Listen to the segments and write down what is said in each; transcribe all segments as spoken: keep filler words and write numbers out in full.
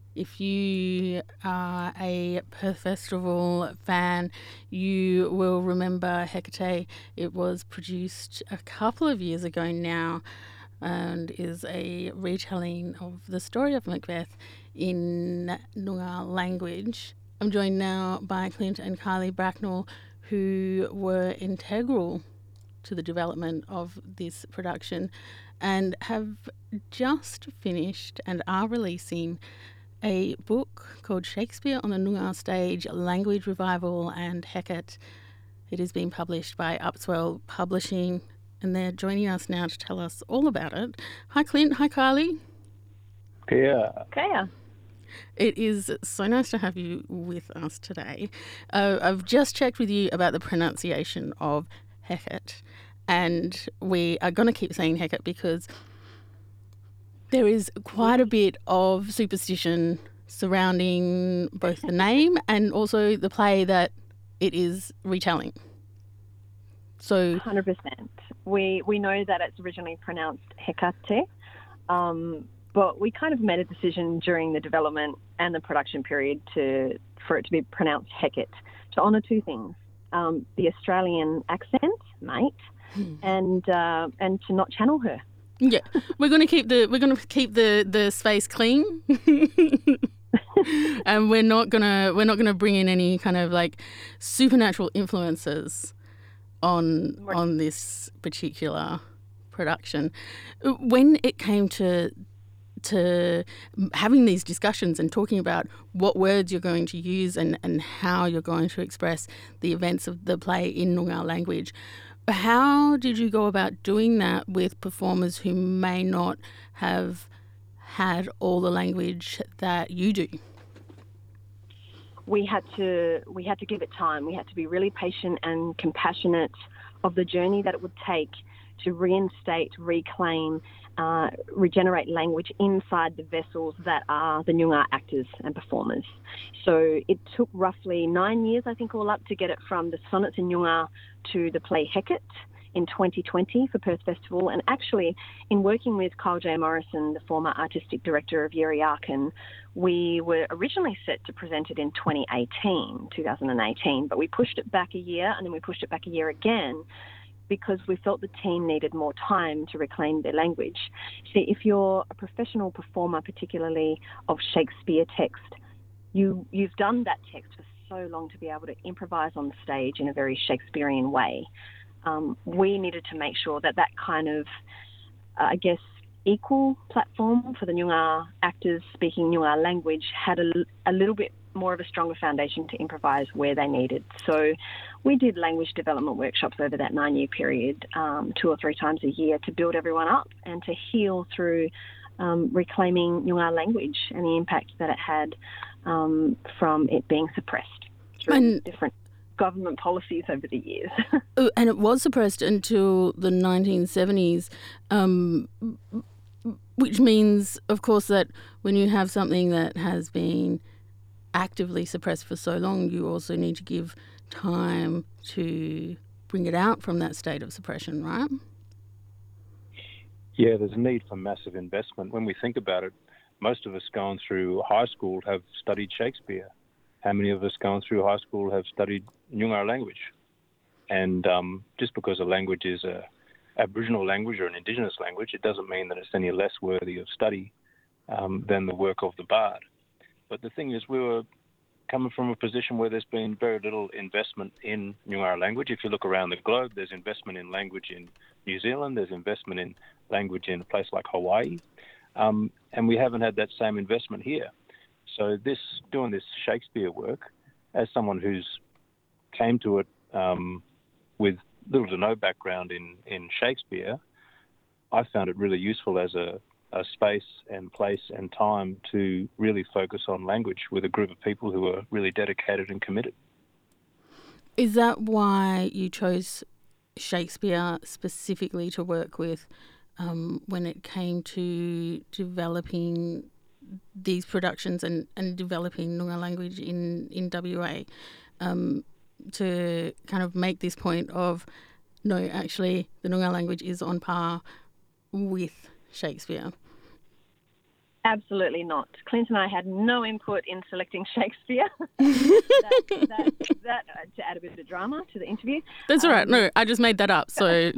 If you are a Perth Festival fan, you will remember Hecate. It was produced a couple of years ago now and is a retelling of the story of Macbeth in Noongar language. I'm joined now by Clint and Kylie Bracknell, who were integral to the development of this production and have just finished and are releasing a book called Shakespeare on the Noongar Stage, Language Revival and Hecate. It is being published by Upswell Publishing, and they're joining us now to tell us all about it. Hi Clint, hi Kylie. Yeah. Kaya. It is so nice to have you with us today. Uh, I've just checked with you about the pronunciation of Hecate, and we are going to keep saying Hecate because there is quite a bit of superstition surrounding both the name and also the play that it is retelling. So, one hundred percent. We we know that it's originally pronounced Hecate, um, but we kind of made a decision during the development and the production period to for it to be pronounced Hecate to honour two things: um, the Australian accent, mate, and uh, and to not channel her. Yeah, we're going to keep the we're going to keep the, the space clean, and we're not gonna we're not gonna bring in any kind of like supernatural influences on Right. on this particular production. When it came to to having these discussions and talking about what words you're going to use and, and how you're going to express the events of the play in Noongar language, how did you go about doing that with performers who may not have had all the language that you do? We had to we had to give it time. We had to be really patient and compassionate of the journey that it would take to reinstate, reclaim, uh, regenerate language inside the vessels that are the Noongar actors and performers. So it took roughly nine years, I think, all up to get it from the sonnets in Noongar to the play Hecate in twenty twenty for Perth Festival. And actually, in working with Kyle J. Morrison, the former artistic director of Yeri Arkin, we were originally set to present it in twenty eighteen, twenty eighteen, but we pushed it back a year and then we pushed it back a year again because we felt the team needed more time to reclaim their language. See, if you're a professional performer, particularly of Shakespeare text, you, you've done that text for so long to be able to improvise on the stage in a very Shakespearean way. Um, we needed to make sure that that kind of, uh, I guess, equal platform for the Noongar actors speaking Noongar language had a, a little bit more of a stronger foundation to improvise where they needed. So we did language development workshops over that nine-year period, um, two or three times a year to build everyone up and to heal through um, reclaiming Noongar language and the impact that it had um, from it being suppressed through And- different government policies over the years. Oh, and it was suppressed until the nineteen seventies, um, which means, of course, that when you have something that has been actively suppressed for so long, you also need to give time to bring it out from that state of suppression, right? Yeah, there's a need for massive investment. When we think about it, most of us going through high school have studied Shakespeare. How many of us going through high school have studied Noongar language? And um, just because a language is a Aboriginal language or an Indigenous language, it doesn't mean that it's any less worthy of study um, than the work of the bard. But the thing is, we were coming from a position where there's been very little investment in Noongar language. If you look around the globe, there's investment in language in New Zealand, there's investment in language in a place like Hawaii, um, and we haven't had that same investment here. So this doing this Shakespeare work, as someone who's came to it um, with little to no background in, in Shakespeare, I found it really useful as a, a space and place and time to really focus on language with a group of people who are really dedicated and committed. Is that why you chose Shakespeare specifically to work with um, when it came to developing these productions and, and developing Noongar language in, in W A, um, to kind of make this point of, no, actually the Noongar language is on par with Shakespeare? Absolutely not. Clint and I had no input in selecting Shakespeare. that, that, that uh, to add a bit of drama to the interview. That's all right. Um, No, I just made that up. So,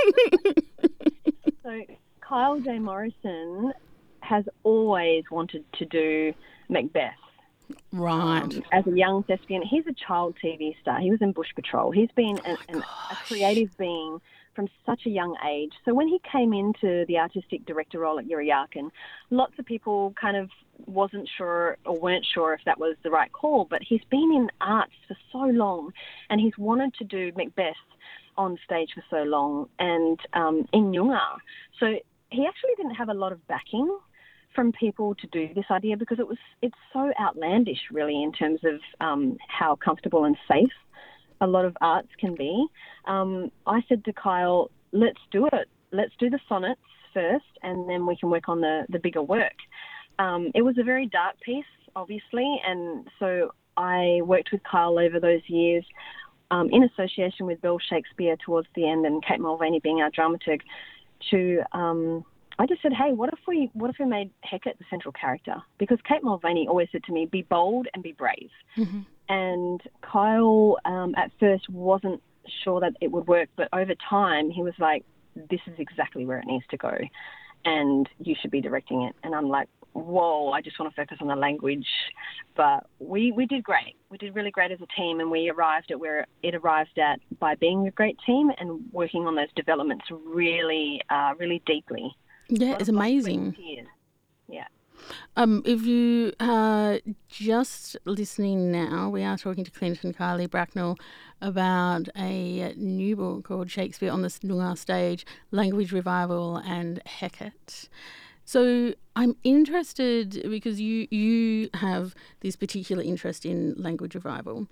so Kyle J. Morrison has always wanted to do Macbeth. right. Um, as a young thespian, he's a child T V star. He was in Bush Patrol. He's been an, an, a creative being from such a young age. So when he came into the artistic director role at Yirrawarrkin, lots of people kind of wasn't sure or weren't sure if that was the right call. But he's been in arts for so long, and he's wanted to do Macbeth on stage for so long, and um, in Noongar. So he actually didn't have a lot of backing from people to do this idea because it was it's so outlandish, really, in terms of um, how comfortable and safe a lot of arts can be. Um, I said to Kyle, let's do it. Let's do the sonnets first, and then we can work on the, the bigger work. Um, it was a very dark piece, obviously, and so I worked with Kyle over those years um, in association with Bill Shakespeare towards the end, and Kate Mulvaney being our dramaturg, to... Um, I just said, hey, what if we what if we made Hecate the central character? Because Kate Mulvaney always said to me, be bold and be brave. Mm-hmm. And Kyle um, at first wasn't sure that it would work, but over time he was like, this is exactly where it needs to go, and you should be directing it. And I'm like, whoa, I just want to focus on the language. But we, we did great. We did really great as a team, and we arrived at where it arrived at by being a great team and working on those developments really, uh, really deeply. Yeah, it's amazing. Yeah. Um, if you are just listening now, we are talking to Clint and Kylie Bracknell about a new book called Shakespeare on the Noongar Stage, Language Revival and Hecate. So I'm interested because you you have this particular interest in language revival,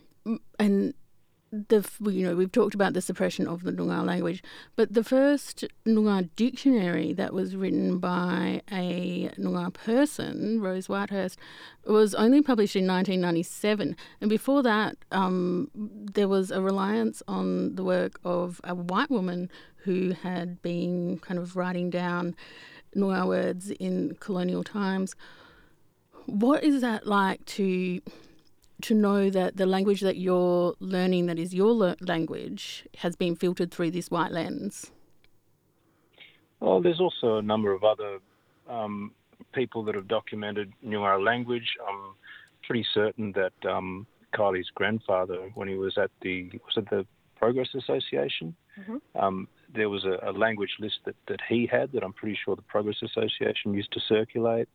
and the you know we've talked about the suppression of the Noongar language, but the first Noongar dictionary that was written by a Noongar person, Rose Whitehurst, was only published in nineteen ninety-seven, and before that um, there was a reliance on the work of a white woman who had been kind of writing down Noongar words in colonial times. What is that like to to know that the language that you're learning, that is your le- language, has been filtered through this white lens? Well, there's also a number of other um, people that have documented Noongar language. I'm pretty certain that um, Kylie's grandfather, when he was at the was it the Progress Association, mm-hmm. um, there was a, a language list that, that he had that I'm pretty sure the Progress Association used to circulate.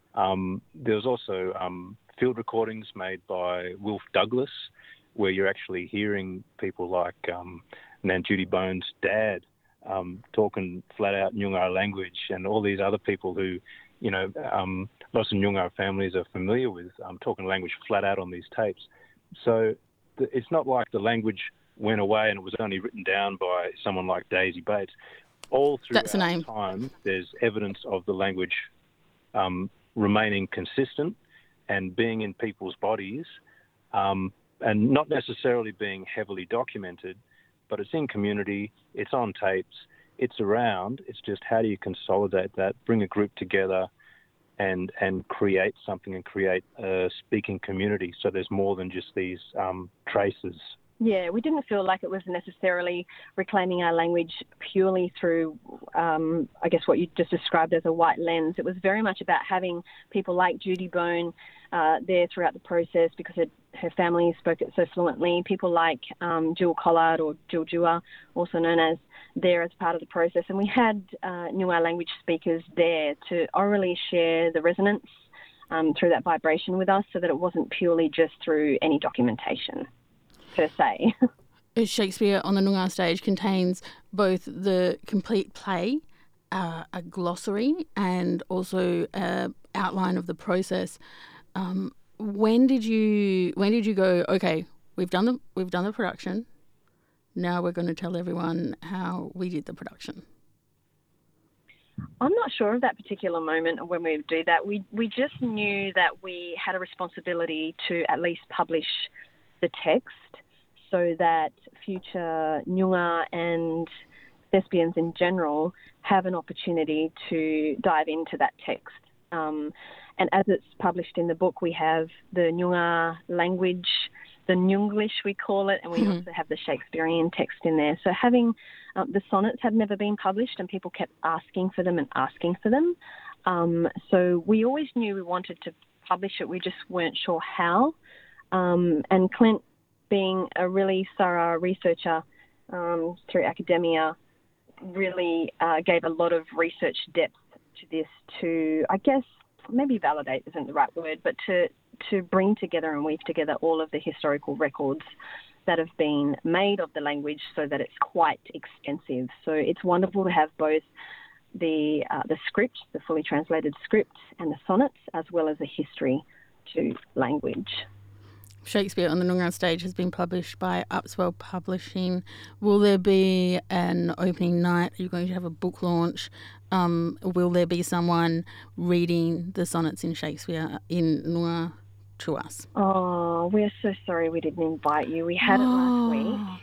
Um, there was also um, field recordings made by Wilf Douglas, where you're actually hearing people like um, Nan Judy Bones' dad um, talking flat out Noongar language, and all these other people who, you know, um, lots of Noongar families are familiar with, um, talking language flat out on these tapes. So the, it's not like the language went away and it was only written down by someone like Daisy Bates. All through That's the name. time, there's evidence of the language um, remaining consistent and being in people's bodies, um, and not necessarily being heavily documented, but it's in community, it's on tapes, it's around. It's just how do you consolidate that, bring a group together and and create something and create a speaking community so there's more than just these um, traces. Yeah, we didn't feel like it was necessarily reclaiming our language purely through, um, I guess, what you just described as a white lens. It was very much about having people like Judy Bone uh, there throughout the process because her, her family spoke it so fluently. People like um, Jill Collard or Jill Jua, also known as, there as part of the process. And we had uh, Noongar language speakers there to orally share the resonance um, through that vibration with us so that it wasn't purely just through any documentation per se. Shakespeare on the Noongar Stage contains both the complete play, uh, a glossary, and also an outline of the process. Um, when did you when did you go, okay, we've done the we've done the production, now we're going to tell everyone how we did the production? I'm not sure of that particular moment when we would do that. We we just knew that we had a responsibility to at least publish the text so that future Noongar and thespians in general have an opportunity to dive into that text Um, and as it's published in the book, we have the Noongar language, the Nyunglish we call it, and we mm-hmm. also have the Shakespearean text in there. So having uh, the sonnets had never been published, and people kept asking for them and asking for them. Um, so we always knew we wanted to publish it. We just weren't sure how. Um, and Clint, being a really thorough researcher um, through academia, really uh, gave a lot of research depth to this to, I guess, maybe validate isn't the right word, but to, to bring together and weave together all of the historical records that have been made of the language so that it's quite extensive. So it's wonderful to have both the uh, the script, the fully translated script, and the sonnets, as well as a history to language. Shakespeare on the Noongar Stage has been published by Upswell Publishing. Will there be an opening night? Are you going to have a book launch? Um, will there be someone reading the sonnets in Shakespeare in Noongar to us? Oh, we're so sorry we didn't invite you. We had oh. it last week.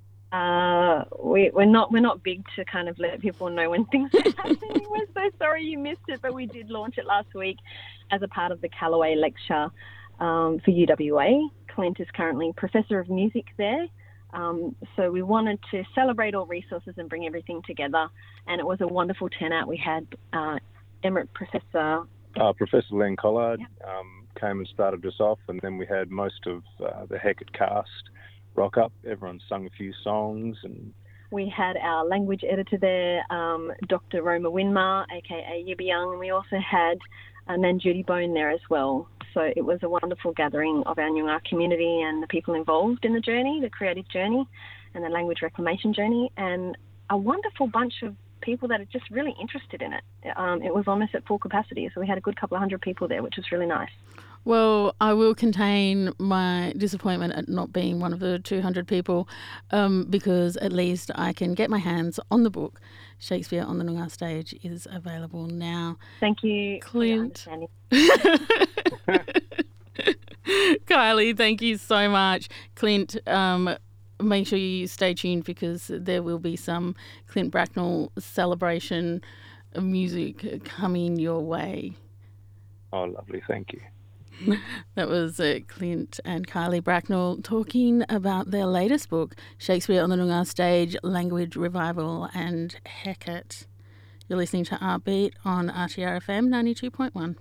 Uh, we, we're not we're not big to kind of let people know when things are happening. We're so sorry you missed it, but we did launch it last week as a part of the Callaway Lecture um, for U W A. Clint is currently Professor of Music there. Um, so we wanted to celebrate all resources and bring everything together. And it was a wonderful turnout. We had uh, Emirate Professor... Uh, Professor Len Collard yeah. um, came and started us off, and then we had most of uh, the Hecate cast rock up. Everyone sung a few songs. And we had our language editor there, um, Doctor Roma Winmar, a k a Yibby Young, and we also had uh, Nanjudy Bone there as well. So it was a wonderful gathering of our Noongar community and the people involved in the journey, the creative journey and the language reclamation journey, and a wonderful bunch of people that are just really interested in it. Um, it was almost at full capacity, so we had a good couple of hundred people there, which was really nice. Well, I will contain my disappointment at not being one of the two hundred people um, because at least I can get my hands on the book. Shakespeare on the Noongar Stage is available now. Thank you, Clint. Kylie, thank you so much. Clint, um, make sure you stay tuned because there will be some Clint Bracknell celebration music coming your way. Oh, lovely. Thank you. That was uh, Clint and Kylie Bracknell talking about their latest book, Shakespeare on the Noongar Stage, Language Revival and Hecate. You're listening to Artbeat on R T R F M ninety-two point one.